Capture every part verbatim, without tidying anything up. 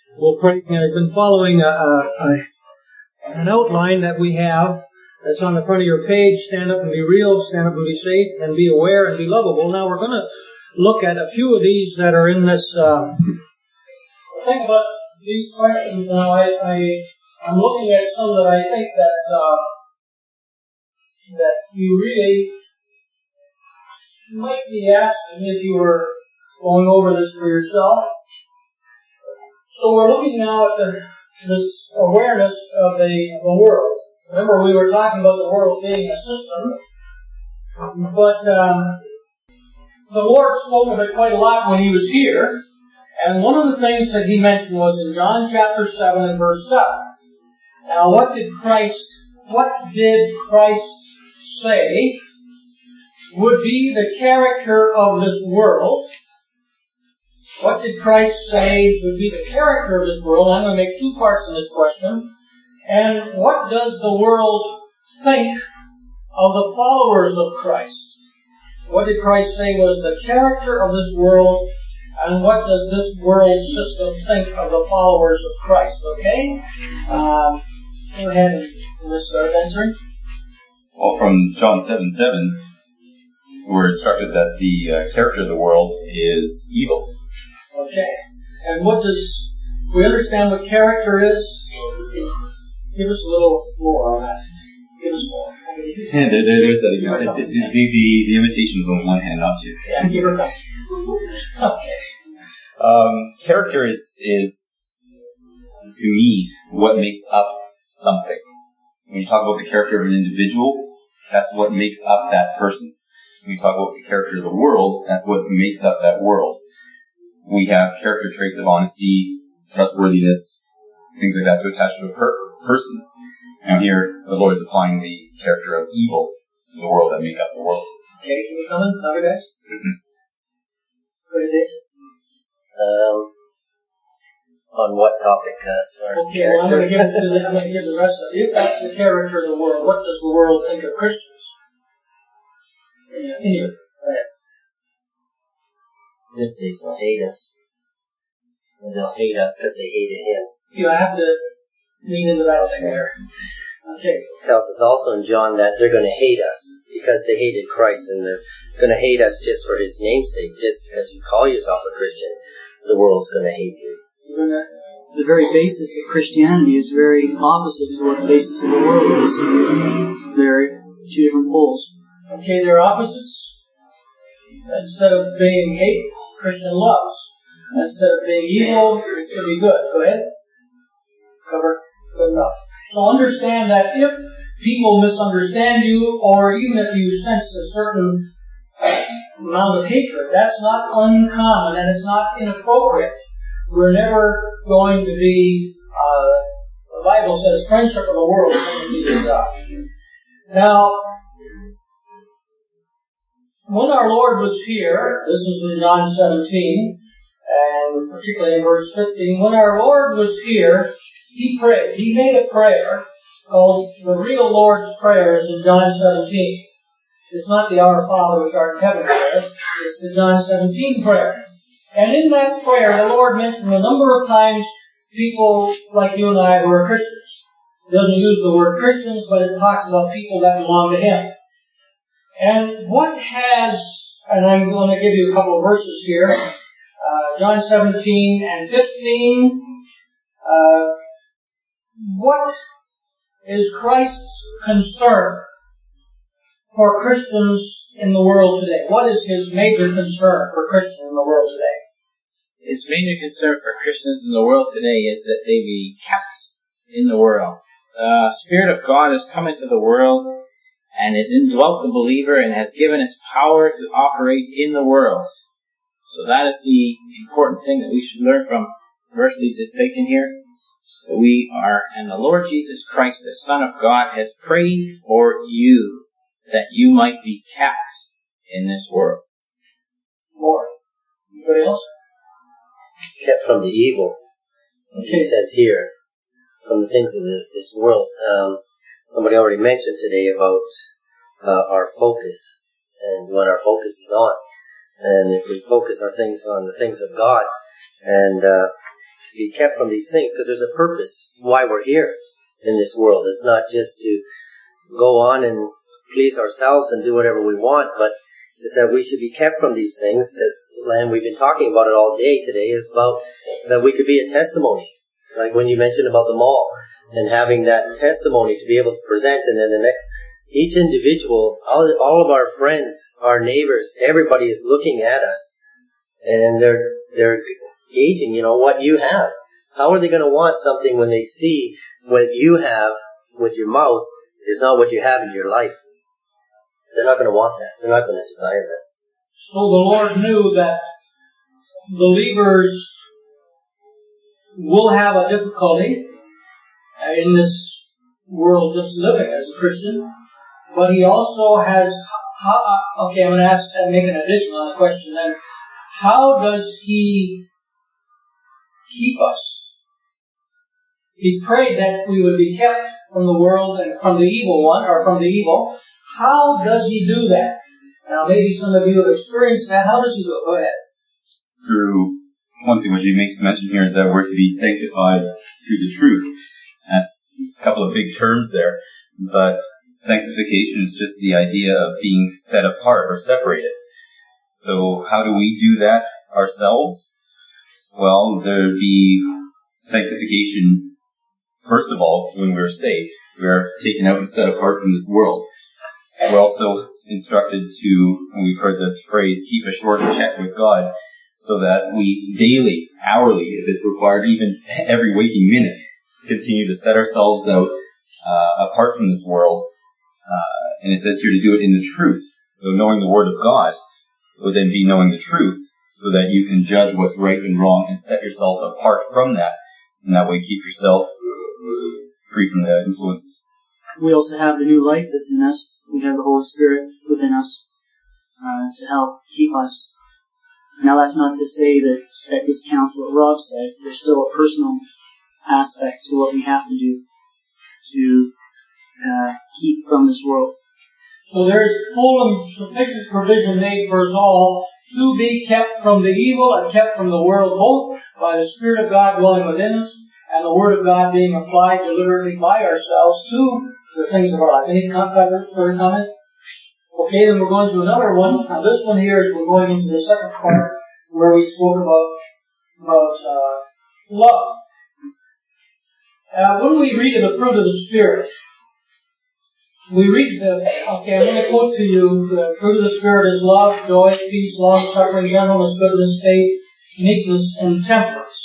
We'll pray. I've been following a, a, an outline that we have that's on the front of your page. Stand up and be real, stand up and be safe, and be aware and be lovable. Now we're going to look at a few of these that are in this. Uh, think about these questions now. I, I, I'm looking at some that I think that uh, that you really might be asking if you were going over this for yourself. So we're looking now at the, this awareness of the, the world. Remember, we were talking about the world being a system, but um, the Lord spoke of it quite a lot when He was here, and one of the things that He mentioned was in John chapter seven and verse seven. Now, what did Christ, what did Christ say would be the character of this world? What did Christ say would be the character of this world? I'm going to make two parts in this question. And what does the world think of the followers of Christ? What did Christ say was the character of this world, and what does this world system think of the followers of Christ? Okay? Um, go ahead and start answering. Well, from John seven seven, we're instructed that the uh, character of the world is evil. Okay. And what does, we understand what character is? Give us a little more on that. Give us more. Yeah, there, there, there's that again. It's, it's, it's the, the, the imitation is on one hand, not two. Yeah, give her back. Okay. Um, character is, is, to me, what makes up something. When you talk about the character of an individual, that's what makes up that person. When you talk about the character of the world, that's what makes up that world. We have character traits of honesty, trustworthiness, things like that to attach to a per- person. And here, the Lord is applying the character of evil to the world that make up the world. Okay, can you come in? Other guys? Mm-hmm. What is it? Um, on what topic, uh, as far as okay, well, I'm going to give it to the, I'm going to give the rest of it. If that's the character of the world, what does the world think of Christians? In here. Go ahead. This they will hate us. And they'll hate us because they hated Him. You have to lean into that thing there. Okay. It tells us also in John that they're going to hate us because they hated Christ, and they're going to hate us just for His name's sake. Just because you call yourself a Christian, the world's going to hate you. The very basis of Christianity is very opposite to what the basis of the world is. They're two different poles. Okay, they're opposites. Instead of being hate, Christian loves. Instead of being evil, it's going to be good. Go ahead. Cover. Good enough. So understand that if people misunderstand you, or even if you sense a certain amount of hatred, that's not uncommon and it's not inappropriate. We're never going to be, uh, the Bible says, friendship of the world is going to be with God. Now, when our Lord was here, this is in John seventeen, and particularly in verse fifteen, when our Lord was here, He prayed. He made a prayer called the real Lord's Prayer in John seventeen. It's not the Our Father which art in heaven prayer. It's the John seventeen prayer. And in that prayer, the Lord mentioned a number of times people like you and I who are Christians. It doesn't use the word Christians, but it talks about people that belong to Him. And what has, and I'm going to give you a couple of verses here, uh, John seventeen and fifteen, uh, what is Christ's concern for Christians in the world today? What is His major concern for Christians in the world today? His major concern for Christians in the world today is that they be kept in the world. The Spirit of God has come into the world and has indwelt the believer and has given us power to operate in the world. So that is the important thing that we should learn from verse these is taken here. That we are, and the Lord Jesus Christ, the Son of God, has prayed for you that you might be kept in this world. More. Anybody else? Kept from the evil. Okay. He says here, from the things of this world. Um, somebody already mentioned today about uh, our focus and what our focus is on. And if we focus our things on the things of God, and uh, to be kept from these things because there's a purpose why we're here in this world. It's not just to go on and please ourselves and do whatever we want, but it's that we should be kept from these things. As and we've been talking about it all day today, is about that we could be a testimony. Like when you mentioned about the mall and having that testimony to be able to present, and then the next, each individual, all, all of our friends, our neighbors, everybody is looking at us, and they're they're gauging, you know, what you have. How are they going to want something when they see what you have with your mouth is not what you have in your life? They're not going to want that. They're not going to desire that. So the Lord knew that believers will have a difficulty in this world just living as a Christian, but He also has. How, okay, I'm going to ask and make an addition on the question then. How does He keep us? He's prayed that we would be kept from the world and from the evil one, or from the evil. How does He do that? Now, maybe some of you have experienced that. How does He do it? Go ahead. Through one thing which He makes mention here is that we're to be sanctified through the truth. That's a couple of big terms there, but sanctification is just the idea of being set apart or separated. So how do we do that ourselves? Well, there'd be sanctification, first of all, when we're saved. We're taken out and set apart from this world. We're also instructed to, and we've heard this phrase, keep a short check with God, so that we daily, hourly, if it's required, even every waking minute, continue to set ourselves out uh, apart from this world. Uh, and it says here to do it in the truth. So knowing the Word of God would then be knowing the truth, so that you can judge what's right and wrong and set yourself apart from that. And that way keep yourself free from the influences. We also have the new life that's in us. We have the Holy Spirit within us uh, to help keep us. Now that's not to say that that discounts what Rob says. There's still a personal aspect to what we have to do to uh, keep from this world. So there is full and sufficient provision made for us all to be kept from the evil and kept from the world, both by the Spirit of God dwelling within us and the Word of God being applied deliberately by ourselves to the things of our life. Any further comment? Okay, then we're going to another one. Now this one here is we're going into the second part where we spoke about about uh, love. Uh, when we read of the fruit of the Spirit, we read the, okay, I'm going to quote to you, the fruit of the Spirit is love, joy, peace, long-suffering, gentleness, goodness, faith, meekness, and temperance.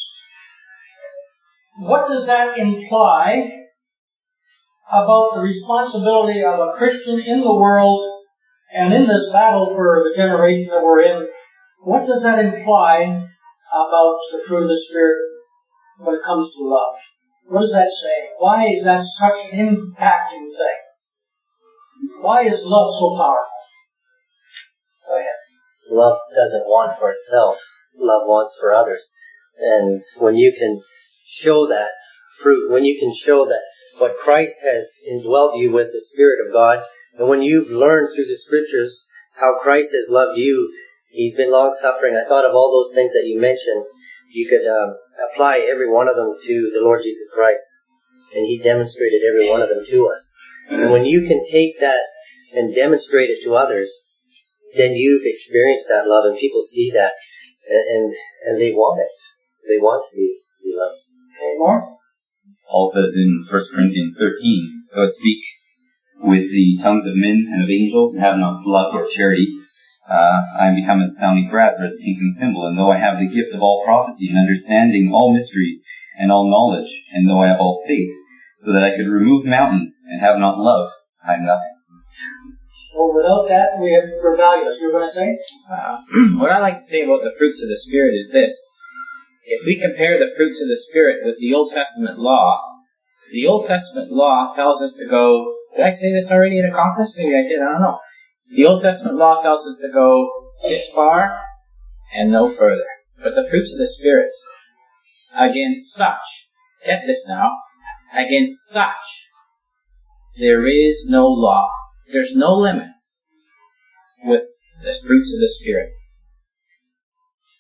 What does that imply about the responsibility of a Christian in the world and in this battle for the generation that we're in? What does that imply about the fruit of the Spirit when it comes to love? What does that say? Why is that such an impacting thing? Why is love so powerful? Go ahead. Love doesn't want for itself. Love wants for others. And when you can show that fruit, when you can show that what Christ has indwelt you with, the Spirit of God, and when you've learned through the Scriptures how Christ has loved you, He's been long-suffering. I thought of all those things that you mentioned. You could um, apply every one of them to the Lord Jesus Christ. And He demonstrated every one of them to us. And when you can take that and demonstrate it to others, then you've experienced that love, and people see that, and and, and they want it. They want to be, be loved. Okay. More? Paul says in First Corinthians thirteen, though I speak with the tongues of men and of angels and have not love or charity, uh, I am become as sounding brass or as a tinkling cymbal. And though I have the gift of all prophecy and understanding all mysteries and all knowledge, and though I have all faith, so that I could remove mountains and have not love, I am nothing. So without that, we have, we're valueless. You were going to say? Uh, what I like to say about the fruits of the Spirit is this. If we compare the fruits of the Spirit with the Old Testament law, the Old Testament law tells us to go, did I say this already in a conference? Maybe I did, I don't know. The Old Testament law tells us to go this far and no further. But the fruits of the Spirit, against such, get this now, against such, there is no law. There's no limit with the fruits of the Spirit.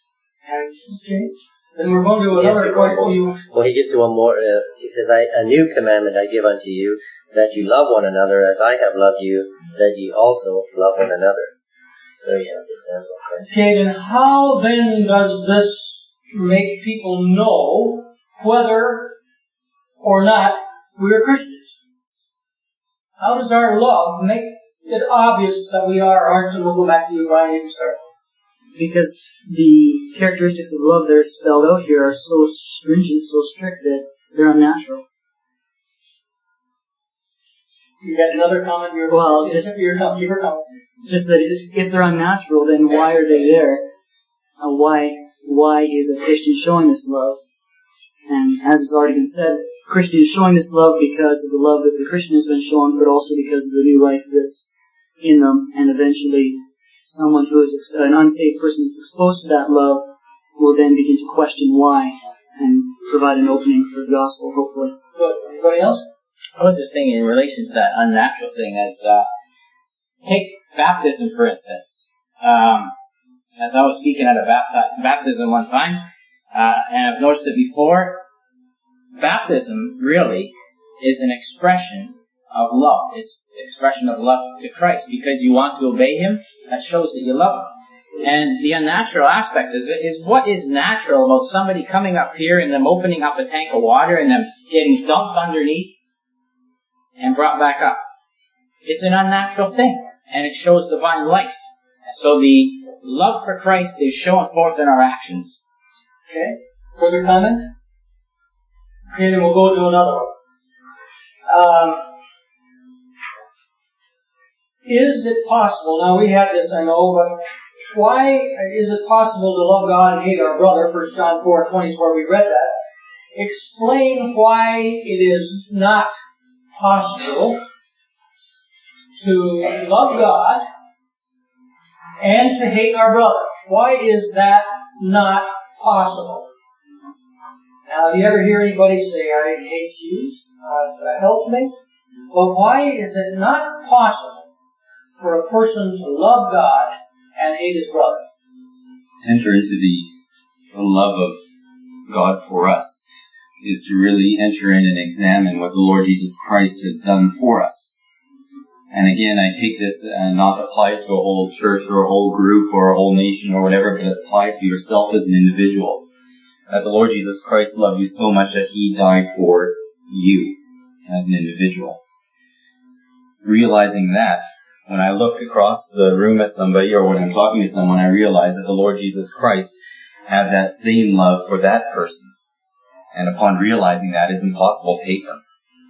Okay. Then we're going to another point. You... Well, he gives you one more. Uh, he says, I, a new commandment I give unto you, that you love one another as I have loved you, that ye also love one another. There you have the example. Okay, then how then does this make people know whether or not we are Christians? How does our love make it obvious that we are, aren't we? We'll go back to you, Brian, you can start. Because the characteristics of love that are spelled out here are so stringent, so strict that they're unnatural. You got another comment? You're, well, just your comment. Just that if they're unnatural, then why are they there? Uh, why why is a Christian showing this love? And as has already been said, a Christian is showing this love because of the love that the Christian has been shown, but also because of the new life that's in them, and eventually someone who is ex- an unsaved person that's exposed to that love will then begin to question why and provide an opening for the gospel, hopefully. Good. Anybody else? I was just thinking in relation to that unnatural thing as, uh, take baptism for instance. Um, as I was speaking at a bapti- baptism one time, uh, and I've noticed it before, baptism really is an expression of love. It's expression of love to Christ because you want to obey Him. That shows that you love Him. And the unnatural aspect is, is what is natural about somebody coming up here and them opening up a tank of water and them getting dumped underneath and brought back up. It's an unnatural thing, and it shows divine life. So the love for Christ is shown forth in our actions. Okay. Further comments? Okay, then we'll go to another one. Um, is it possible, now we had this I know, but why is it possible to love God and hate our brother? First John four twenty is where we read that. Explain why it is not possible to love God and to hate our brother. Why is that not possible? Now, do you ever hear anybody say, I hate you? Uh, so that helps me. But why is it not possible for a person to love God and hate his brother? Enter into the, the love of God for us is to really enter in and examine what the Lord Jesus Christ has done for us. And again, I take this and not apply it to a whole church or a whole group or a whole nation or whatever, but apply it to yourself as an individual. That the Lord Jesus Christ loved you so much that He died for you as an individual. Realizing that, when I look across the room at somebody or when I'm talking to someone, I realize that the Lord Jesus Christ had that same love for that person. And upon realizing that, it's impossible to hate them.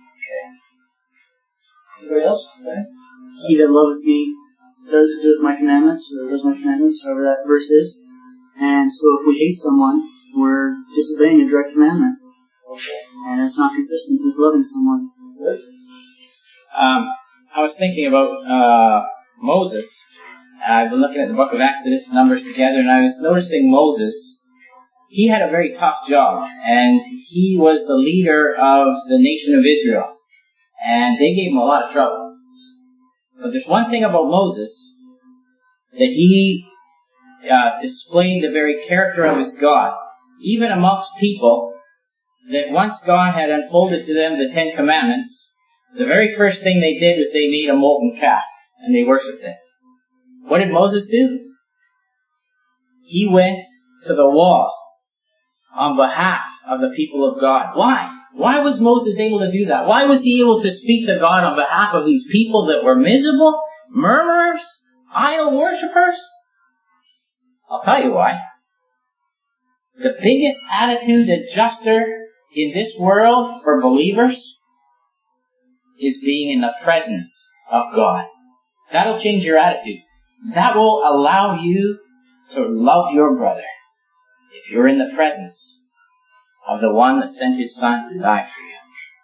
Okay. Anybody else? Okay. He that loveth me does, does my commandments, or does my commandments, however that verse is. And so if we hate someone, we're disobeying a direct commandment. Okay. And it's not consistent with loving someone. Good. Um, I was thinking about uh, Moses. I've been looking at the book of Exodus, Numbers together, and I was noticing Moses. He had a very tough job, and he was the leader of the nation of Israel. And they gave him a lot of trouble. But there's one thing about Moses, that he uh, displayed the very character of his God, even amongst people, that once God had unfolded to them the Ten Commandments, the very first thing they did was they made a molten calf, and they worshipped it. What did Moses do? He went to the wall on behalf of the people of God. Why? Why was Moses able to do that? Why was he able to speak to God on behalf of these people that were miserable, murmurers, idol worshippers? I'll tell you why. The biggest attitude adjuster in this world for believers is being in the presence of God. That'll change your attitude. That will allow you to love your brother if you're in the presence of the one that sent His Son to die for you.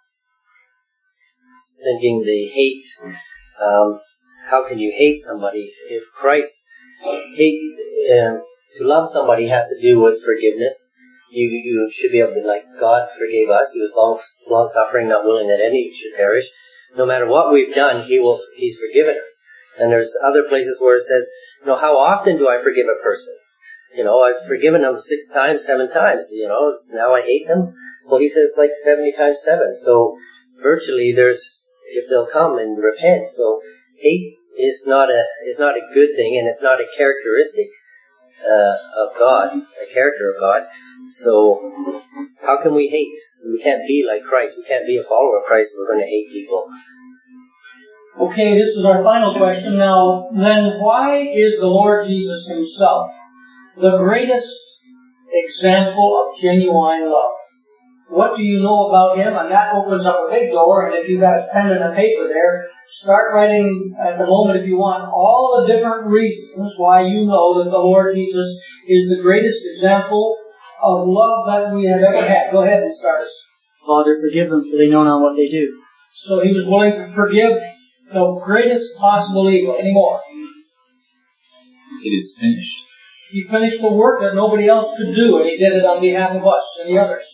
Thinking the hate, um, how can you hate somebody if Christ hate, um, to love somebody has to do with forgiveness. You, you should be able to, like God forgave us. He was long, long suffering, not willing that any should perish. No matter what we've done, He will, He's forgiven us. And there's other places where it says, you know, how often do I forgive a person? you know, I've forgiven them six times, seven times, you know, now I hate them. Well, he says like seventy times seven. So virtually there's, if they'll come and repent. So hate is not a, is not a good thing, and it's not a characteristic, uh, of God, a character of God. So how can we hate? We can't be like Christ. We can't be a follower of Christ if we're going to hate people. Okay, this is our final question. Now, then why is the Lord Jesus himself the greatest example of genuine love? What do you know about him? And that opens up a big door, and if you've got a pen and a paper there, start writing at the moment if you want all the different reasons why you know that the Lord Jesus is the greatest example of love that we have ever had. Go ahead and start us. Father, forgive them, for they know not what they do. So he was willing to forgive the greatest possible evil. Any more? It is finished. He finished the work that nobody else could do, and he did it on behalf of us and the others.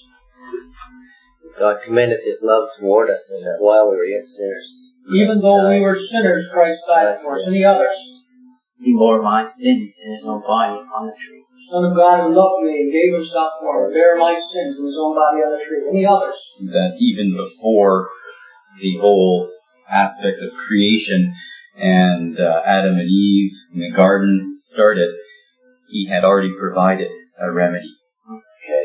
God commendeth his love toward us, and that while we were yet sinners, even though we were sinners, Christ died for us. Any others? He bore my sins in his own body upon the tree. Son of God who loved me and gave himself for me, bear my sins in his own body on the tree. Any others? That even before the whole aspect of creation and uh, Adam and Eve in the garden started, he had already provided a remedy. Okay.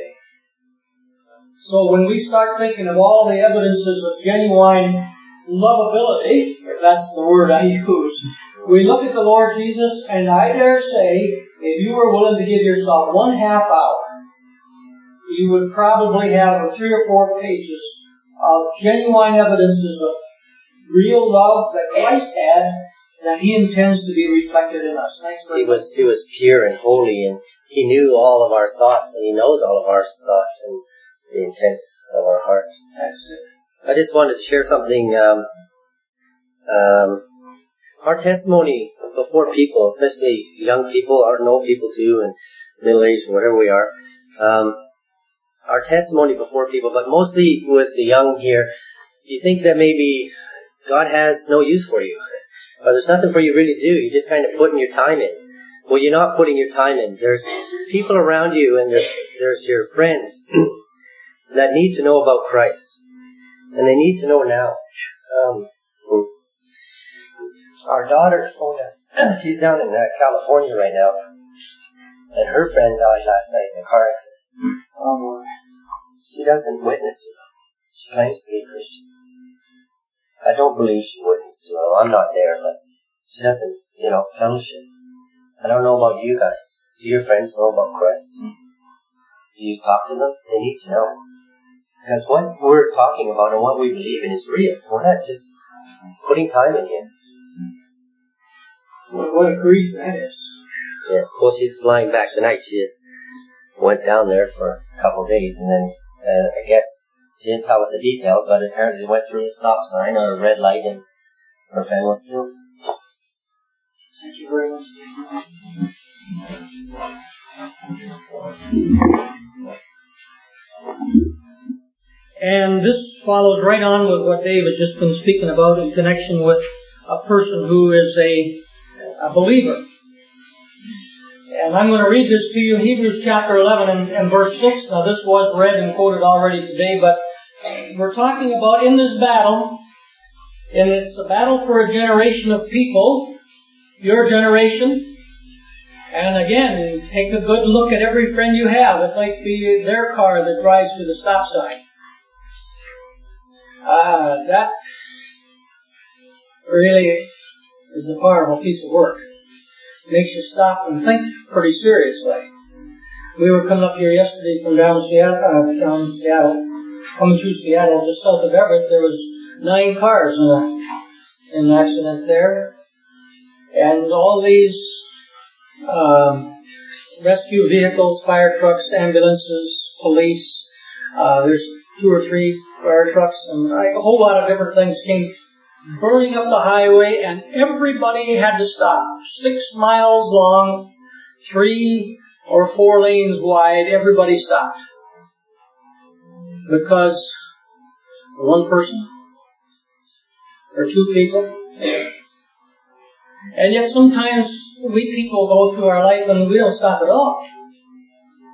So when we start thinking of all the evidences of genuine lovability, if that's the word I use, we look at the Lord Jesus, and I dare say, if you were willing to give yourself one half hour, you would probably have three or four pages of genuine evidences of real love that Christ had, that he intends to be reflected in us. Thanks very he much. was he was pure and holy, and he knew all of our thoughts, and he knows all of our thoughts and the intents of our heart. That's it. I just wanted to share something. Um, um, our testimony before people, especially young people, or no people too, and middle-aged, whatever we are, um, our testimony before people, but mostly with the young here, you think that maybe God has no use for you, or there's nothing for you really to do. You're just kind of putting your time in. Well, you're not putting your time in. There's people around you, and there's, there's your friends that need to know about Christ, and they need to know now. Um, our daughter phoned us. She's down in uh, California right now, and her friend died last night in a car accident. Um, she doesn't witness to them. She claims to be a Christian. I don't believe she witnessed to them. I'm not there, but she doesn't, you know, fellowship. I don't know about you guys. Do your friends know about Christ? Do you talk to them? They need to know. Because what we're talking about and what we believe in is real. We're not just putting time in here. What, what a grief that is. Yeah. Well, she's flying back tonight. She just went down there for a couple of days, and then uh, I guess she didn't tell us the details, but apparently they went through a stop sign or a red light, and her friend was killed. Thank you very much. And this follows right on with what Dave has just been speaking about in connection with a person who is a, a believer. And I'm going to read this to you, Hebrews chapter eleven and, and verse six. Now this was read and quoted already today, but we're talking about in this battle, and it's a battle for a generation of people, your generation. And again, take a good look at every friend you have. It might be their car that drives through the stop sign. Ah, uh, that really is a powerful piece of work. It makes you stop and think pretty seriously. We were coming up here yesterday from down Seattle, uh, down Seattle, coming through Seattle, just south of Everett. There was nine cars in, a, in an accident there, and all these um, rescue vehicles, fire trucks, ambulances, police. Uh, there's two or three fire trucks, and a whole lot of different things came burning up the highway, and everybody had to stop. Six miles long, three or four lanes wide, everybody stopped. Because one person or two people. And yet sometimes we people go through our life and we don't stop at all.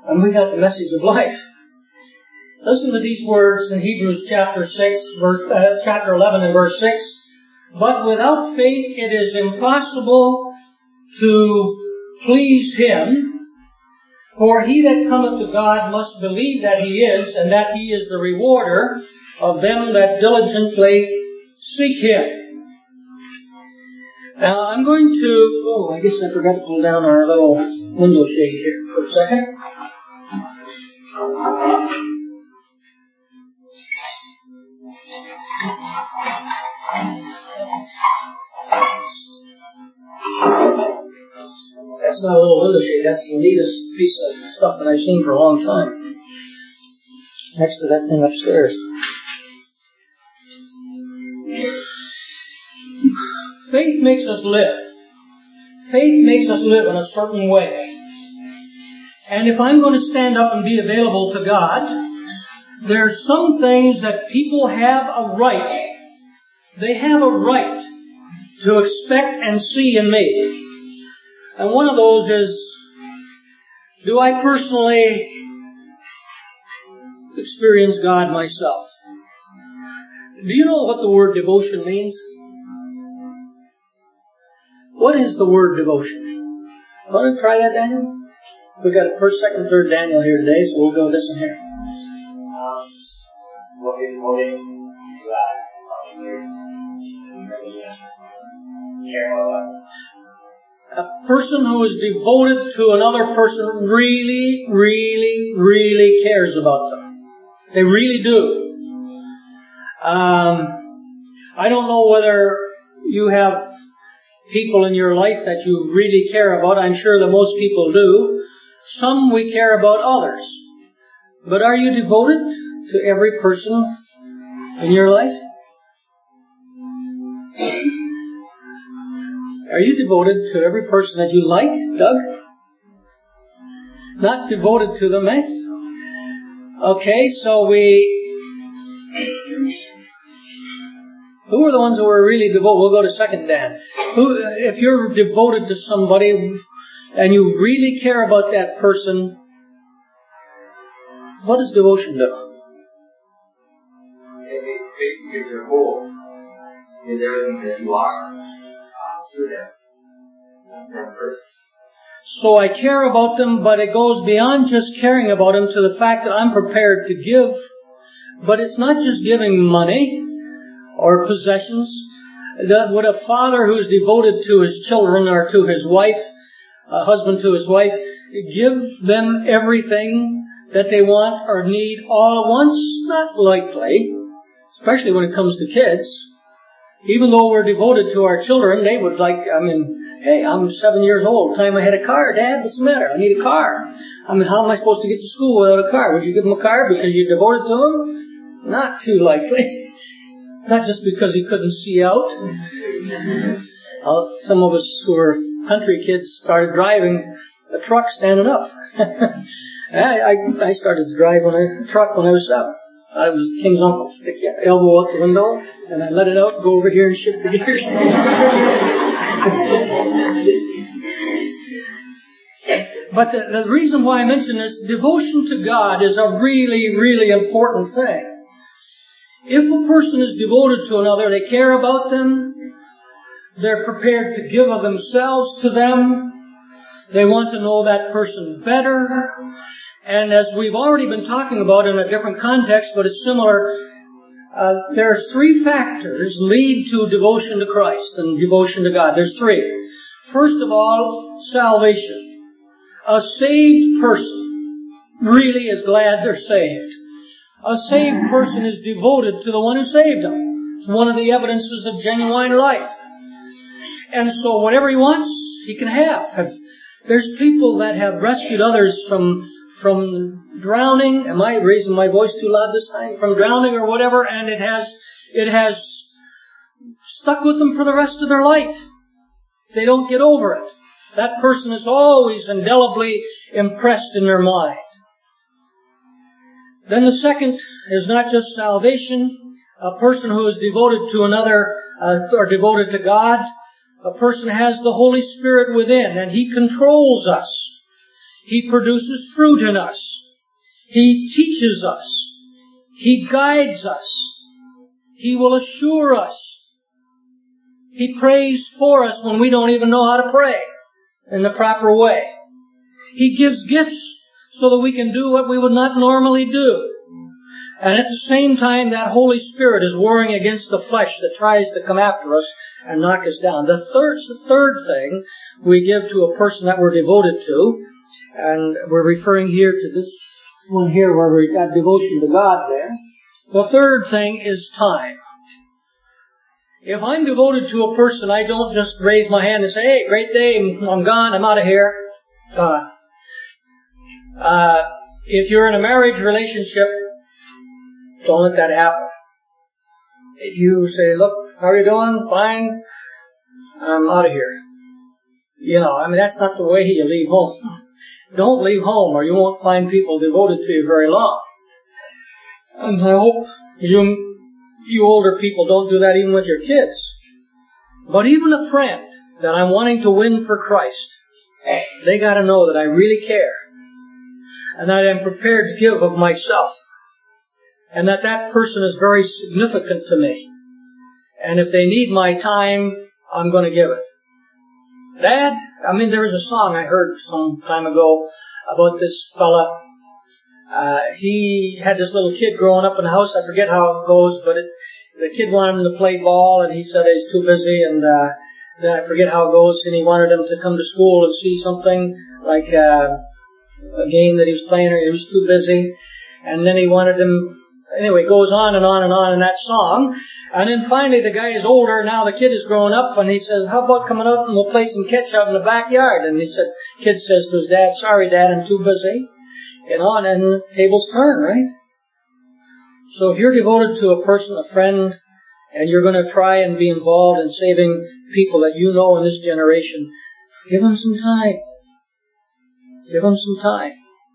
And we got the message of life. Listen to these words in Hebrews chapter six, verse, uh, chapter eleven and verse six. But without faith it is impossible to please Him, for he that cometh to God must believe that He is, and that He is the rewarder of them that diligently seek Him. Now I'm going to, oh, I guess I forgot to pull down our little window shade here for a second. That's not a little window shade, that's the neatest piece of stuff that I've seen for a long time. Next to that thing upstairs. Faith makes us live. Faith makes us live in a certain way. And if I'm going to stand up and be available to God, there's some things that people have a right, they have a right to expect and see in me. And one of those is, do I personally experience God myself? Do you know what the word devotion means? What is the word devotion? Want to try that, Daniel? We've got first, second, third Daniel here today, so we'll go this one here. Um, what is devoted to God? Care about us. A person who is devoted to another person really, really, really cares about them. They really do. Um, I don't know whether you have people in your life that you really care about. I'm sure that most people do. Some we care about others. But are you devoted to every person in your life? Are you devoted to every person that you like, Doug? Not devoted to them, eh? Okay, so we... Who are the ones who are really devoted? We'll go to second Dan. Who, if you're devoted to somebody and you really care about that person, what does devotion do? It basically gives your whole, is everything that you are. To them. That person. So I care about them, but it goes beyond just caring about them to the fact that I'm prepared to give. But it's not just giving money or possessions. That would a father who's devoted to his children or to his wife, a husband to his wife, give them everything that they want or need all at once? Not likely, especially when it comes to kids. Even though we're devoted to our children, they would like, I mean, hey, I'm seven years old. Time I had a car, Dad, what's the matter? I need a car. I mean, how am I supposed to get to school without a car? Would you give him a car because you're devoted to him? Not too likely. Not just because he couldn't see out. Uh, some of us who were country kids started driving a truck standing up. I, I, I started to drive when I, a truck when I was seven. I was the king's uncle. Stick your elbow out the window, and I let it out, go over here and shift the gears. But the, the reason why I mention this, devotion to God is a really, really important thing. If a person is devoted to another, they care about them, they're prepared to give of themselves to them, they want to know that person better. And as we've already been talking about in a different context, but it's similar, uh, there's three factors lead to devotion to Christ and devotion to God. There's three. First of all, salvation. A saved person really is glad they're saved. A saved person is devoted to the one who saved them. It's one of the evidences of genuine life. And so whatever he wants, he can have. There's people that have rescued others from from drowning. Am I raising my voice too loud this time? From drowning or whatever, and it has it has stuck with them for the rest of their life. They don't get over it. That person is always indelibly impressed in their mind. Then the second is not just salvation. A person who is devoted to another, uh, or devoted to God, a person has the Holy Spirit within, and He controls us. He produces fruit in us. He teaches us. He guides us. He will assure us. He prays for us when we don't even know how to pray in the proper way. He gives gifts so that we can do what we would not normally do. And at the same time, that Holy Spirit is warring against the flesh that tries to come after us and knock us down. The third, the third thing we give to a person that we're devoted to, and we're referring here to this one here where we got devotion to God there. The third thing is time. If I'm devoted to a person, I don't just raise my hand and say, hey, great day, I'm gone, I'm out of here. Uh, uh, if you're in a marriage relationship, don't let that happen. If you say, look, how are you doing? Fine. I'm out of here. You know, I mean, that's not the way you leave home. Don't leave home or you won't find people devoted to you very long. And I hope you You older people don't do that even with your kids. But even a friend that I'm wanting to win for Christ, they got to know that I really care. And that I'm prepared to give of myself. And that that person is very significant to me. And if they need my time, I'm going to give it. Dad, I mean, there was a song I heard some time ago about this fella. Uh, he had this little kid growing up in the house. I forget how it goes, but it, the kid wanted him to play ball, and he said he's too busy, and uh, then I forget how it goes, and he wanted him to come to school and see something, like uh, a game that he was playing, or he was too busy, and then he wanted him, anyway, it goes on and on and on in that song, and then finally the guy is older, now the kid is growing up, and he says, how about coming up and we'll play some catch out in the backyard? And he said, kid says to his dad, sorry Dad, I'm too busy. You know, and then the tables turn, right? So if you're devoted to a person, a friend, and you're going to try and be involved in saving people that you know in this generation, give them some time. Give them some time.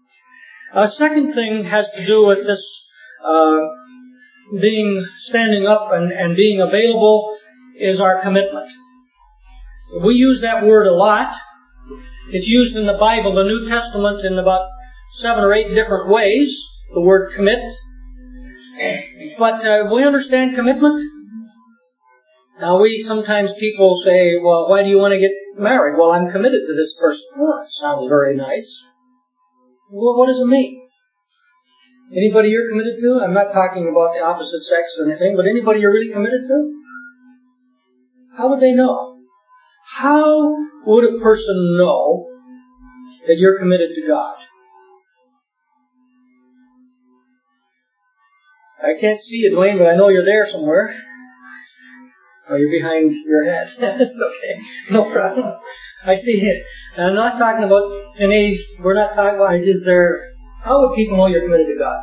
A second thing has to do with this uh, being, standing up and, and being available is our commitment. We use that word a lot. It's used in the Bible, the New Testament, in about seven or eight different ways, the word commit. But uh, we understand commitment. Now we, sometimes people say, well, why do you want to get married? Well, I'm committed to this person. Oh, that sounds very nice. Well, what does it mean? Anybody you're committed to? I'm not talking about the opposite sex or anything, but anybody you're really committed to? How would they know? How would a person know that you're committed to God? I can't see you, Dwayne, but I know you're there somewhere. Oh, you're behind your head. That's okay. No problem. I see it. I'm not talking about an age. We're not talking about, is there, how would people know you're committed to God?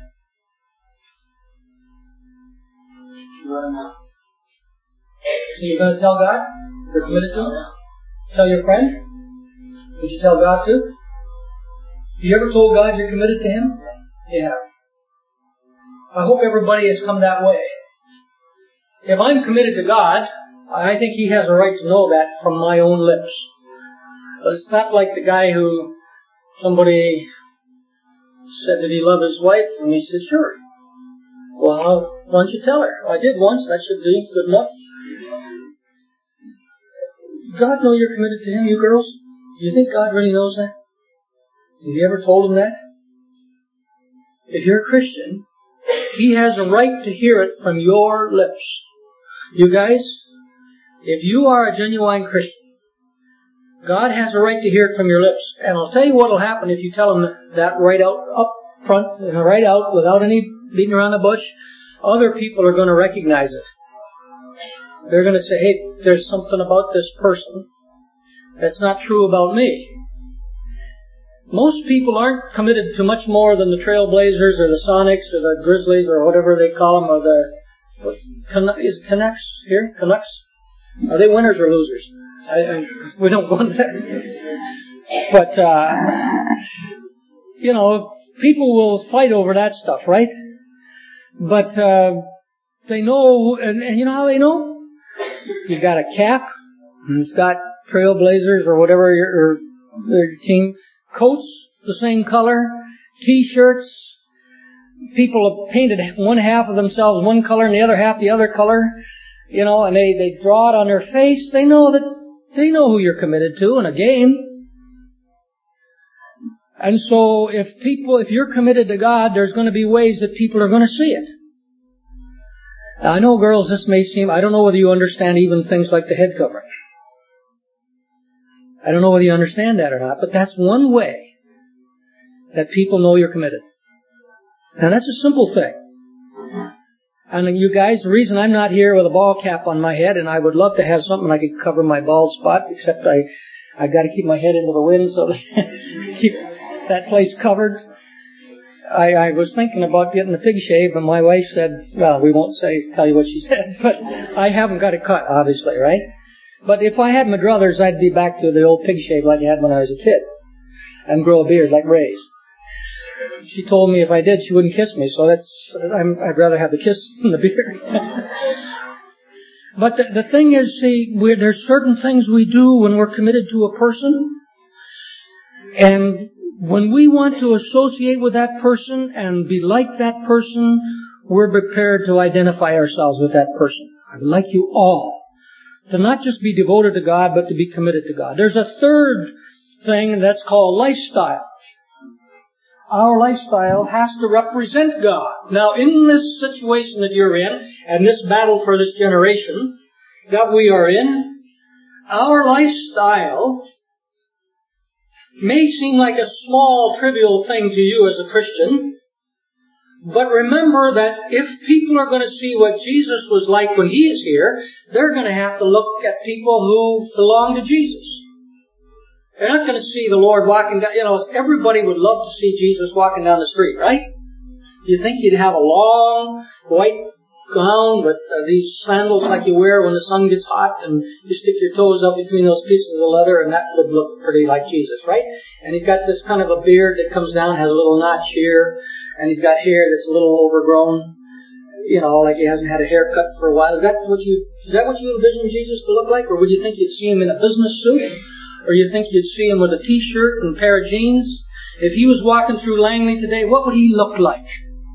So you're going to tell God you're committed to Him? Tell your friend? Did you tell God too? Have you ever told God you're committed to Him? Yeah. I hope everybody has come that way. If I'm committed to God, I think He has a right to know that from my own lips. But it's not like the guy who, somebody said that he loved his wife, and he said, sure. Well, why don't you tell her? I did once, that should be good enough. God know you're committed to Him, you girls? Do you think God really knows that? Have you ever told Him that? If you're a Christian, He has a right to hear it from your lips. You guys, if you are a genuine Christian, God has a right to hear it from your lips. And I'll tell you what will happen if you tell Him that right out, up front, right out, without any beating around the bush. Other people are going to recognize it. They're going to say, hey, there's something about this person that's not true about me. Most people aren't committed to much more than the Trailblazers or the Sonics or the Grizzlies or whatever they call them, or the, what, is Canucks here? Canucks? Are they winners or losers? I, I, we don't go into that. But, uh, you know, people will fight over that stuff, right? But, uh, they know, and, and you know how they know? You got a cap, and it's got Trailblazers or whatever your, or your team coats the same color, T-shirts. People have painted one half of themselves one color and the other half the other color, you know, and they, they draw it on their face. They know that, they know who you're committed to in a game. And so if people, if you're committed to God, there's going to be ways that people are going to see it. Now, I know, girls, this may seem, I don't know whether you understand even things like the head covering. I don't know whether you understand that or not, but that's one way that people know you're committed. Now, that's a simple thing. And you guys, the reason I'm not here with a ball cap on my head, and I would love to have something I could cover my bald spots, except I, I got to keep my head into the wind so that keep that place covered. I, I was thinking about getting the pig shave, and my wife said, well, we won't say, tell you what she said, but I haven't got it cut, obviously, right? But if I had my druthers, I'd be back to the old pig shave like I had when I was a kid, and grow a beard like Ray's. She told me if I did, she wouldn't kiss me, so that's, I'm, I'd rather have the kiss than the beard. But the, the thing is, see, we're, there's certain things we do when we're committed to a person, and when we want to associate with that person and be like that person, we're prepared to identify ourselves with that person. I would like you all to not just be devoted to God, but to be committed to God. There's a third thing that's called lifestyle. Our lifestyle has to represent God. Now, in this situation that you're in, and this battle for this generation that we are in, our lifestyle may seem like a small, trivial thing to you as a Christian, but remember that if people are going to see what Jesus was like when He is here, they're going to have to look at people who belong to Jesus. They're not going to see the Lord walking down, you know, everybody would love to see Jesus walking down the street, right? You think He'd have a long, white gown with uh, these sandals like you wear when the sun gets hot, and you stick your toes up between those pieces of leather, and that would look pretty like Jesus, right? And He's got this kind of a beard that comes down, has a little notch here, and He's got hair that's a little overgrown, you know, like He hasn't had a haircut for a while. Is that what you, is that what you envision Jesus to look like? Or would you think you'd see Him in a business suit? Or you think you'd see Him with a T-shirt and a pair of jeans? If He was walking through Langley today, what would He look like?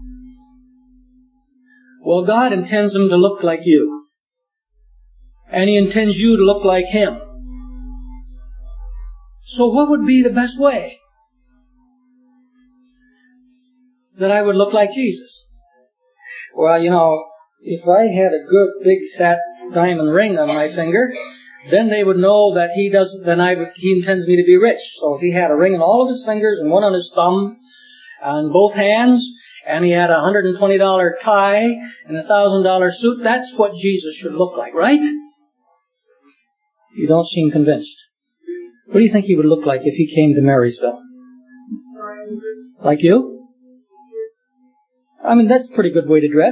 Well, God intends Him to look like you. And He intends you to look like Him. So what would be the best way that I would look like Jesus? Well, you know, if I had a good, big, fat diamond ring on my finger, then they would know that he doesn't, then I would, he intends me to be rich. So if he had a ring on all of his fingers and one on his thumb and both hands, and he had a one hundred twenty dollars tie and a one thousand dollars suit, that's what Jesus should look like, right? You don't seem convinced. What do you think he would look like if he came to Marysville? Like you? I mean, that's a pretty good way to dress.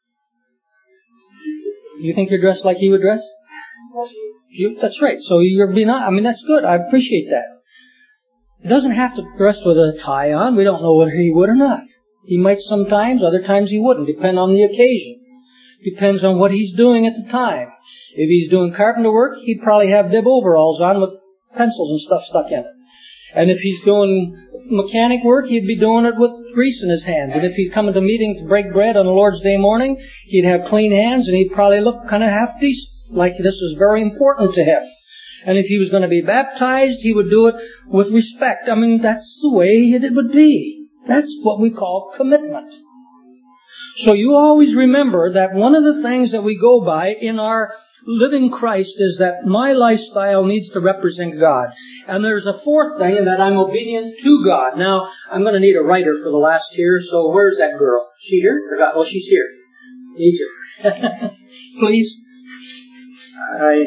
You think you're dressed like he would dress? You, that's right. So you're being, I mean, that's good. I appreciate that. He doesn't have to dress with a tie on. We don't know whether he would or not. He might sometimes, other times he wouldn't. Depend on the occasion. Depends on what he's doing at the time. If he's doing carpenter work, he'd probably have bib overalls on with pencils and stuff stuck in it. And if he's doing mechanic work, he'd be doing it with grease in his hands. And if he's coming to meetings to break bread on the Lord's Day morning, he'd have clean hands and he'd probably look kind of half decent. Like this was very important to him. And if he was going to be baptized, he would do it with respect. I mean, that's the way it would be. That's what we call commitment. So you always remember that one of the things that we go by in our living Christ is that my lifestyle needs to represent God. And there's a fourth thing, in that I'm obedient to God. Now, I'm going to need a writer for the last here, so where's that girl? She here? Forgot. Oh, she's here. Needs her. Please. I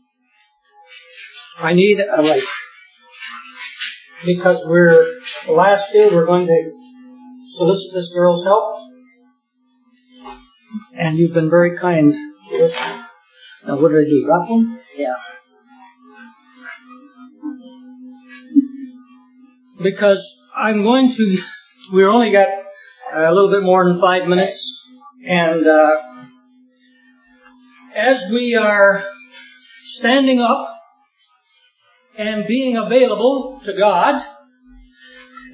I need a writer. Because we're, last year we're going to solicit this girl's help. And you've been very kind to us. Now what did I do? Drop one? Yeah. Because I'm going to, we've only got a little bit more than five minutes. And uh, as we are standing up and being available to God,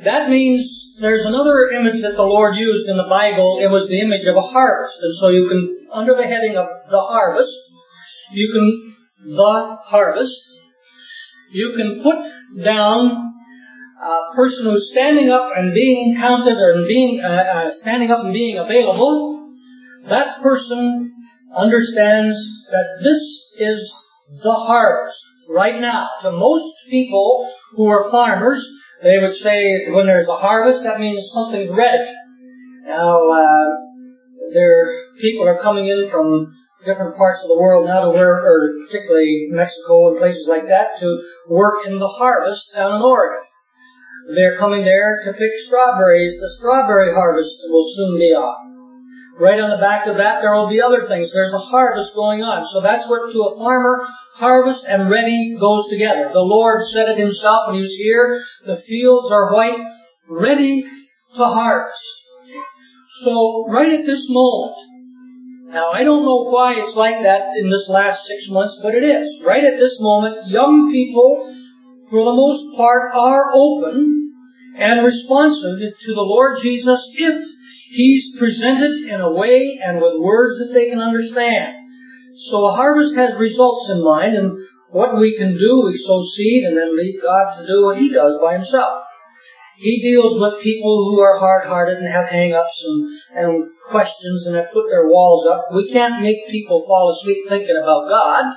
that means there's another image that the Lord used in the Bible. It was the image of a harvest. And so you can, under the heading of the harvest, you can, the harvest, you can put down a person who's standing up and being counted or being, uh, uh, standing up and being available. That person understands that this is the harvest right now. To most people who are farmers, they would say when there's a harvest, that means something's ready. Now, uh, there, people are coming in from different parts of the world now to work, or particularly Mexico and places like that, to work in the harvest down in Oregon. They're coming there to pick strawberries. The strawberry harvest will soon be on. Right on the back of that, there will be other things. There's a harvest going on. So that's what, to a farmer, harvest and ready goes together. The Lord said it himself when he was here. The fields are white, ready to harvest. So, right at this moment, now I don't know why it's like that in this last six months, but it is. Right at this moment, young people, for the most part, are open and responsive to the Lord Jesus if He's presented in a way and with words that they can understand. So a harvest has results in mind, and what we can do, we sow seed and then leave God to do what He does by Himself. He deals with people who are hard-hearted and have hang-ups and, and questions and have put their walls up. We can't make people fall asleep thinking about God.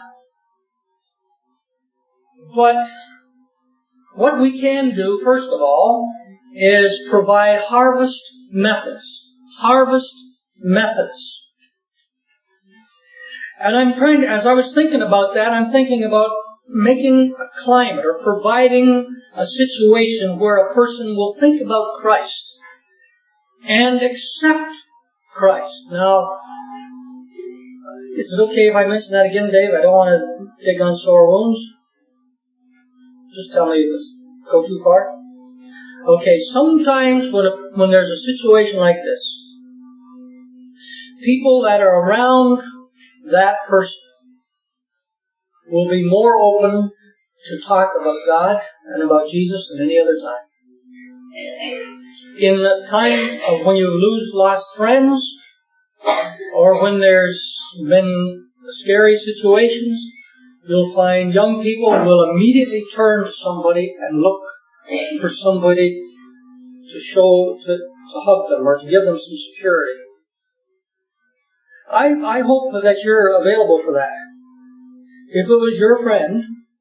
But what we can do, first of all, is provide harvest methods. Harvest methods. And I'm trying to, as I was thinking about that, I'm thinking about making a climate or providing a situation where a person will think about Christ and accept Christ. Now, is it okay if I mention that again, Dave? I don't want to dig on sore wounds. Just tell me if this go too far. Okay, sometimes when, a, when there's a situation like this, people that are around that person will be more open to talk about God and about Jesus than any other time. In the time of when you lose lost friends, or when there's been scary situations, you'll find young people will immediately turn to somebody and look for somebody to show, to, to hug them or to give them some security. I, I hope that you're available for that. If it was your friend,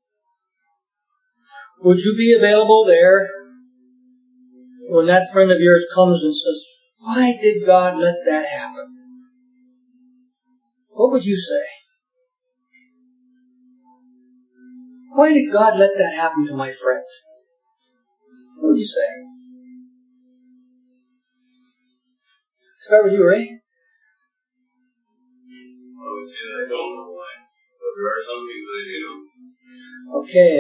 would you be available there when that friend of yours comes and says, why did God let that happen? What would you say? Why did God let that happen to my friend? What would you say? Start with you, Ray. I would say that I don't know why, but there are some things that I do know. Okay.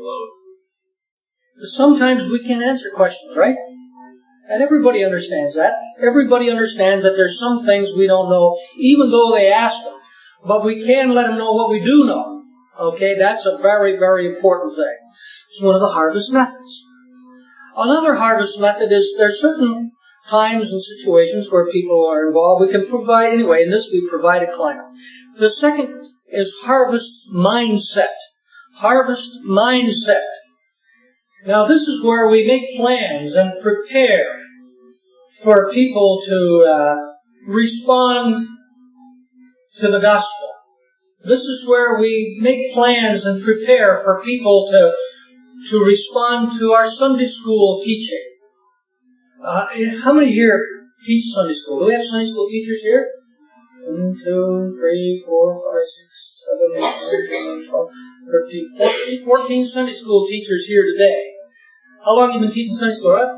Sometimes we can answer questions, right? And everybody understands that. Everybody understands that there's some things we don't know, even though they ask them. But we can let them know what we do know. Okay, that's a very, very important thing. It's one of the harvest methods. Another harvest method is there's certain times and situations where people are involved. We can provide, anyway, in this we provide a climate. The second is harvest mindset. Harvest mindset. Now this is where we make plans and prepare for people to uh, respond to the gospel. This is where we make plans and prepare for people to to respond to our Sunday school teaching. Uh, how many here teach Sunday school? Do we have Sunday school teachers here? One, two, three, four, five, six, seven, eight, nine, ten, twelve, thirteen, fourteen, fourteen Sunday school teachers here today. How long have you been teaching Sunday school, right?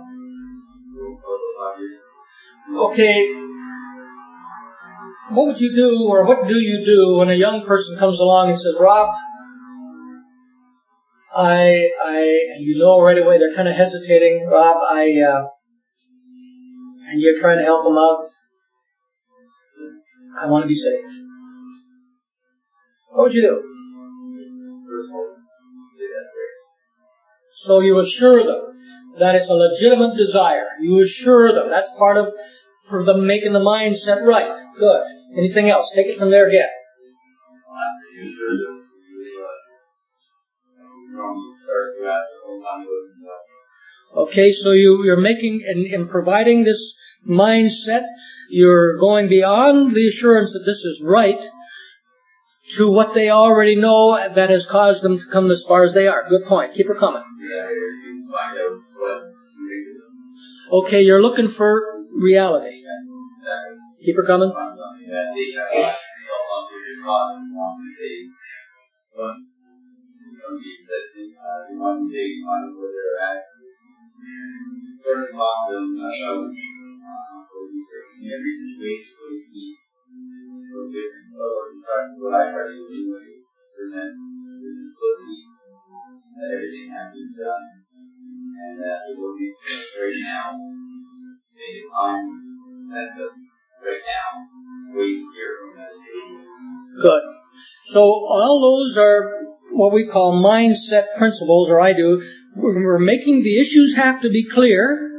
Okay. What would you do, or what do you do when a young person comes along and says, Rob, I, I, and you know right away they're kind of hesitating, Rob, I, uh, and you're trying to help them out. I want to be saved. What would you do? So you assure them that it's a legitimate desire. You assure them. That's part of for them making the mindset right. Good. Anything else? Take it from there again. Okay, so you, you're making, in, in providing this mindset, you're going beyond the assurance that this is right to what they already know that has caused them to come as far as they are. Good point. Keep her coming. Okay, you're looking for reality. Keep her coming. Everything has been done, and that it will be right now. Take time, sense of right now, wait here for meditation. Good. So all those are what we call mindset principles, or I do. We're making the issues have to be clear.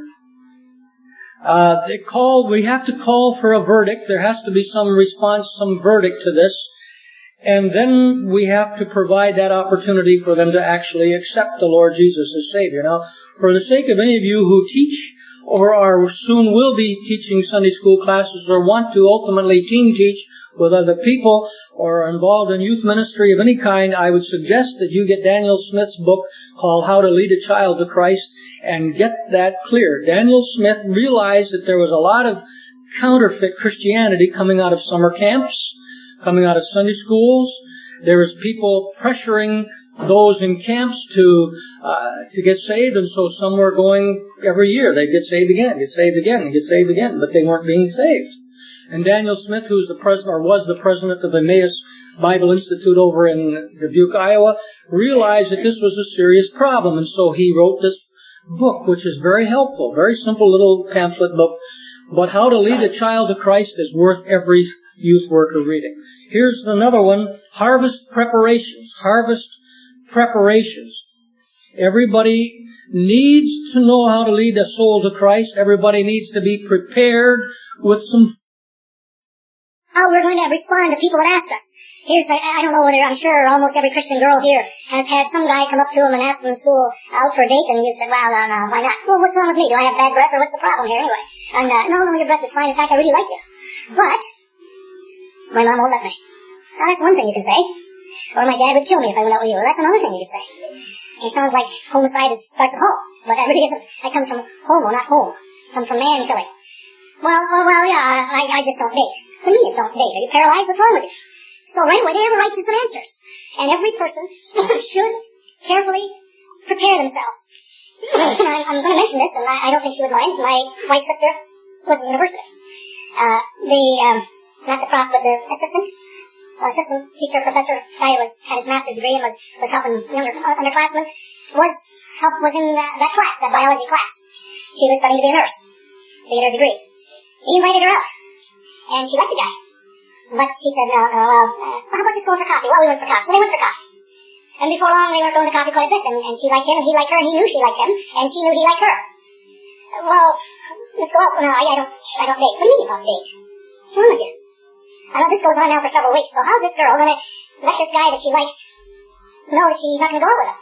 Uh, they call, we have to call for a verdict. There has to be some response, some verdict to this. And then we have to provide that opportunity for them to actually accept the Lord Jesus as Savior. Now, for the sake of any of you who teach or are soon will be teaching Sunday school classes or want to ultimately team teach with other people or are involved in youth ministry of any kind, I would suggest that you get Daniel Smith's book called How to Lead a Child to Christ and get that clear. Daniel Smith realized that there was a lot of counterfeit Christianity coming out of summer camps, coming out of Sunday schools. There was people pressuring those in camps to uh, to get saved, and so some were going every year. They'd get saved again, get saved again, and get saved again, but they weren't being saved. And Daniel Smith, who's the president, or was the president of the Emmaus Bible Institute over in Dubuque, Iowa, realized that this was a serious problem, and so he wrote this book, which is very helpful, very simple little pamphlet book. But How to Lead a Child to Christ is worth every youth worker reading. Here's another one, Harvest Preparations. Harvest Preparations. Everybody needs to know how to lead a soul to Christ. Everybody needs to be prepared with some... How we're going to respond to people that ask us. Here's, I, I don't know whether, I'm sure almost every Christian girl here has had some guy come up to him and ask them in school out for a date, and you said, well, no, no, why not? Well, what's wrong with me? Do I have bad breath, or what's the problem here anyway? And, uh, no, no, your breath is fine. In fact, I really like you. But my mom won't let me. Now, that's one thing you can say. Or my dad would kill me if I went out with you. Well, that's another thing you could say. It sounds like homicide is, starts at home. But that really isn't. That comes from homo, not home. It comes from man killing. Well, well, well yeah, I, I just don't date. What do you mean you don't date? Are you paralyzed? What's wrong with you? So right away, they have a right to some answers. And every person should carefully prepare themselves. And I'm, I'm going to mention this, and I, I don't think she would mind. My wife's sister was at university. Uh, the, um, not the prof, but the assistant, uh, assistant teacher, professor, guy who was, had his master's degree and was, was helping younger uh, underclassmen, was, help, was in uh, that class, that biology class. She was studying to be a nurse, to get her degree. He invited her out, and she liked the guy. But she said, no, no, well, uh, how about just going for coffee? Well, we went for coffee. So they went for coffee. And before long, they were going to coffee quite a bit, and, and she liked him, and he liked her, and he knew she liked him, and she knew he liked her. Well, let's go out. No, I, I don't, I don't date. What do you mean you don't date? What's wrong with you? I know this goes on now for several weeks, so how's this girl going to let this guy that she likes know that she's not going to go out with him?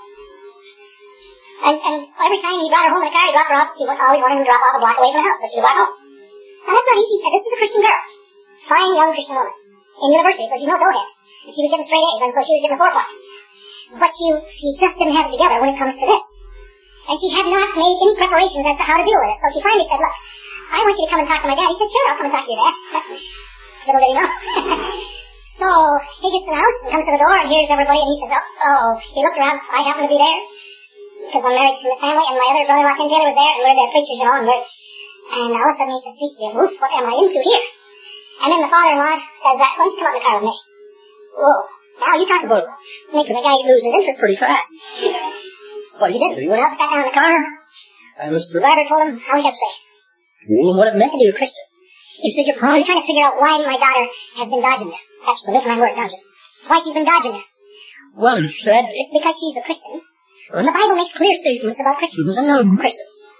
And, and every time he brought her home in a car, he dropped her off, she always wanted him to drop off a block away from the house, so she brought her home. Now that's not easy. This is a Christian girl. Fine young Christian woman. In university, so she's no doughhead. And she was getting straight A's, and so she was getting the forefront. But she, she just didn't have it together when it comes to this. And she had not made any preparations as to how to deal with it. So she finally said, look, I want you to come and talk to my dad. He said, sure, I'll come and talk to your dad. Little did he know. So he gets to the house and comes to the door and hears everybody, and he says, oh, oh. He looked around. I happen to be there because I'm married to the family, and my other brother-in-law, Ken Taylor, was there, and we're their preachers, you know, and we're, and all of a sudden he says, see, oof, what am I into here? And then the father-in-law says, why don't you come out in the car with me? Whoa. Now you talk about making a guy lose his interest pretty fast. Well, he didn't. He went out, sat down in the car, and Mister Driver told him how he got saved. Well, and what it meant to be a Christian. He said, you're probably trying to figure out why my daughter has been dodging you. That's the Newfoundland word, dodging. Why she's been dodging you. Well, he said, it's because she's a Christian. And the Bible makes clear statements about Christians and non-Christians.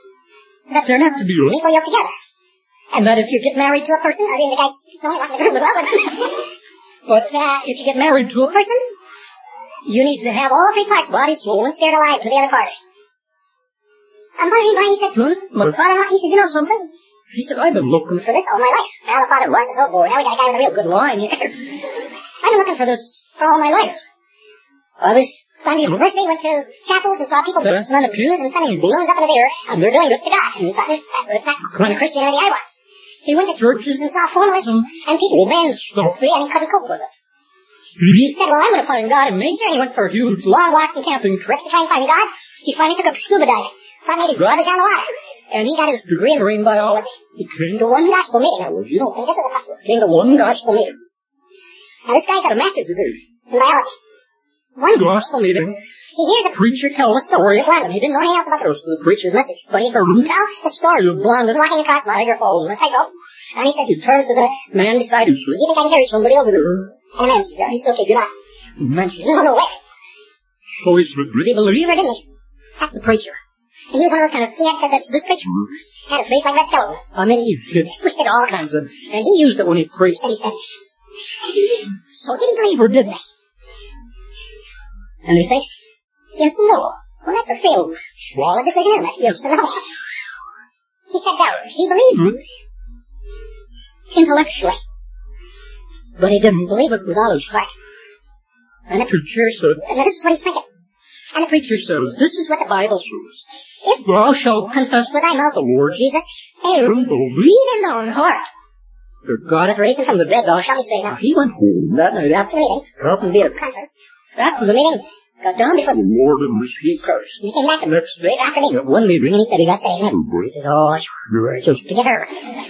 that they're not to be equally yoked together. And that if you get married to a person, I mean, the guy, no, he wasn't in the room as well, but, but uh, if you get married to a person, you need to have all three parts, body, soul, and spirit alive to the other party. I'm wondering why he said, my father, he said, you know something? He said, I've been looking for this all my life. Well, the father was, oh boy, now we got a guy with a real good line here. I've been looking for this for all my life. I was on the university, went to chapels and saw people dancing on the pews and sending balloons up into the air, and they're doing this to God. And he thought, it's not the kind of Christianity I want. He went to churches and saw formalism, and people banned philosophy, and he couldn't cope with it. He said, well, I'm going to find God in nature. He went for huge long walks and camping trips to try and find God. He finally took up scuba diving. Thought maybe God is down the water. And he got his degree in marine biology. He came to one gospel meeting. Now, you don't think this is a tough word. Came to one gospel meeting. Now, this guy got a master's degree in biology. One gospel meeting, he hears a preacher tell the story of Blondin. He didn't know anything else about the, the preacher's message, but he heard him tell the story of Blondin walking across Niagara Falls on a tightrope. And he says, he turns to the man beside him. You think I can carry somebody over there? And the man says, he says, okay, good night. The man says, no, no way. So he's really a believer, didn't he? That's the preacher. And he was one of those kind of, he had, that's, this preacher had a face like Red Skeleton. I mean, he twisted all kinds of, and he used it when he preached, and he said, so did he believe or did they? And his face, yes and no. Well, that's a failed, swallow decision, isn't it? Yes and no. He sat down. He believed intellectually, but he didn't believe it with all his heart. And the preacher said, and this is what he's thinking. And the preacher says, this is what the Bible says. If thou shalt confess with thy mouth the Lord Jesus, and believe in thine heart that God hath raised him from the dead, thou shalt be saved. Now, he went home that night after the meeting, happened to be at a conference. After the meeting, got down before the Lord and received Christ. He came back the next day after meeting at one meeting, and he said he got saved. He said, oh, that's right, just to get her.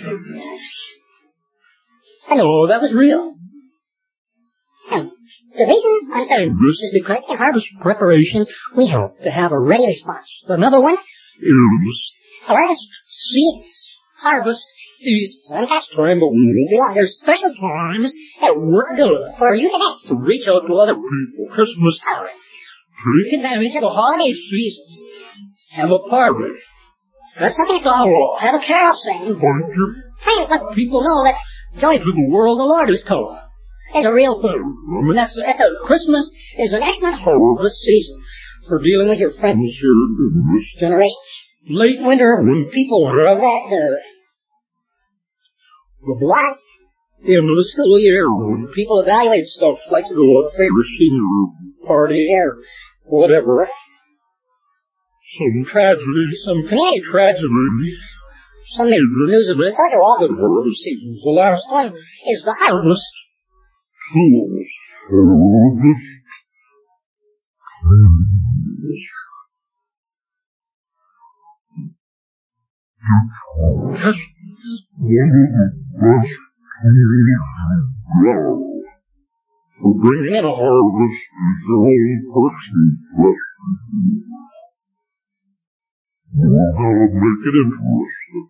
And oh, that was real. And the reason I'm saying this is because in harvest preparations, we have to have a ready response. Another one is harvest seasons. Harvest seasons. And that's time, but there's special times that work good for you to reach out to other people. Christmas time. Take advantage of the holiday seasons. Have a party. Have something to all. Have a carol sing. Try to let people know that joy to the world the Lord is told. Is a real thing. And that's, that's a, Christmas is an excellent harvest season for dealing with your friends here in this generation. Late winter, when people are of that, the, the blast in the school year, when people evaluate stuff like the favorite senior party or whatever. Some tragedy, some community tragedy. Some news of it. Those are all the harvest seasons. The last one is the harvest. Tools. Harvest. Just one of the best tools go. For bringing in a harvest is your own personal blessing. We're gonna make it interesting.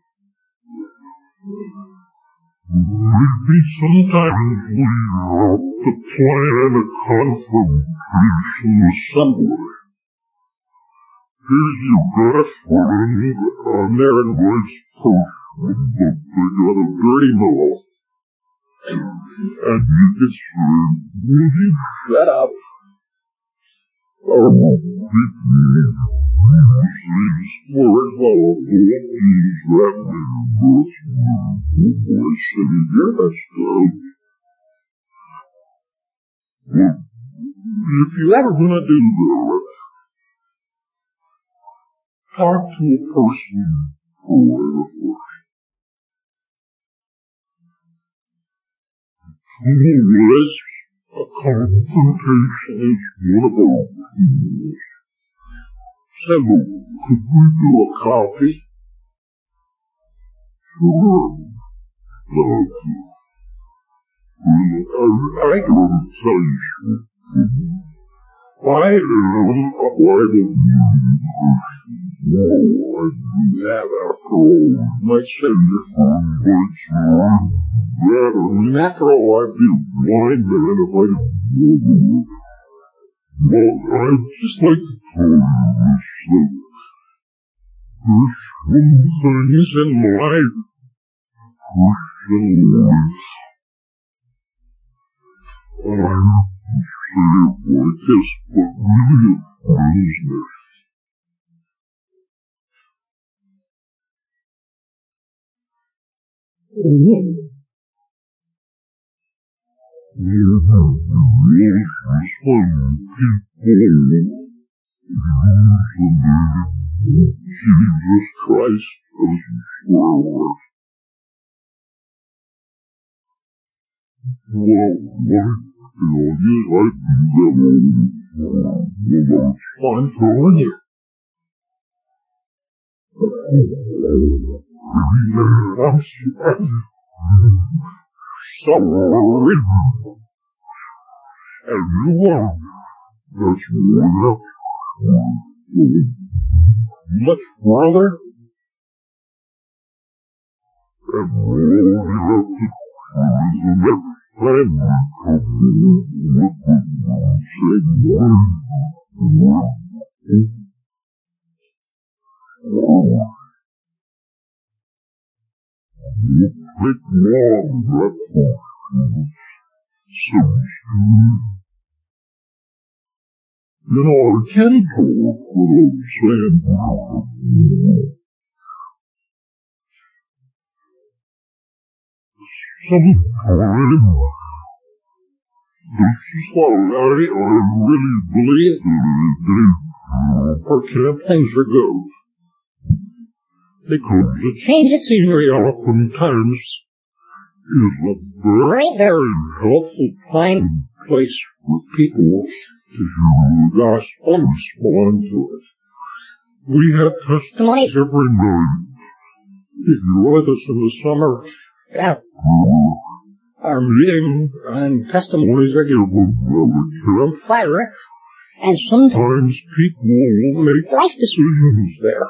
Maybe sometimes we have to plan a confrontation assembly. Here's your best friend, a Marin Voice person, but they got a dirty mouth. And you just say, will you shut up? Oh, these words will use that voice and yes, well, if you ever gonna do that, talk to a person who is was a confrontation is one of those things. So, could we do a coffee? Sure. Love you. I, I gotta tell you something. I am a white and whoa, I do have after all my Savior from God's word. That, and after all, I'd be a blind man if I didn't know. Well, I'd just like to tell you this thing. things in life Christian life. I'm say it like this, but really it brings me. You have the relations from people Jesus Christ as well. Well, what, you know, yes, I do that all, well, it's fine to learn it. I'm sorry. Sorry. Everyone, that's what much further and all we have to do is never plan to what we say one. It take long, that's all. So, you know, I can't talk without saying sometimes this is what I, I really believe that for camp things are good. Because the change of scenery oftentimes is a very, very helpful time and place for people to hear the gospel and respond to it. We have testimonies every night. If you're with us in the summer, yeah, our meeting and testimonies are given on fire, and sometimes people will make life decisions there.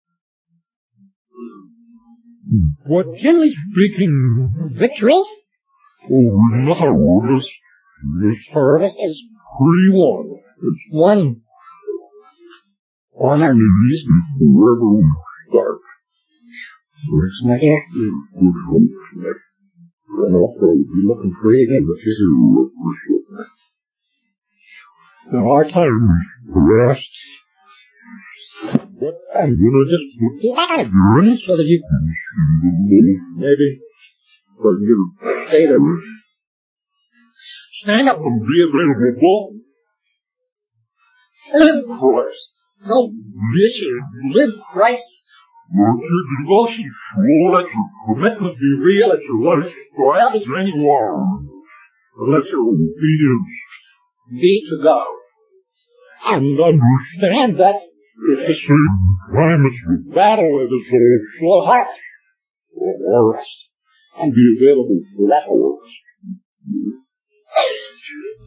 But generally speaking, victory? Oh, no, this, this harvest is pretty won. It's won on our knees wherever we start. It's not here. Good hope tonight. And also, we'll be looking for you again, but you're here. Now, our time is rest. But I'm gonna just put beside you so that you can see maybe. But you say to me, stand up and be available. Live Christ. No mission. Live Christ. Let your devotion flow. Let your commitment be real. Let your life forever bring you on. Let your obedience be to God. And understand that it's a promise battle with his own slow heart or rest and be available for that horse.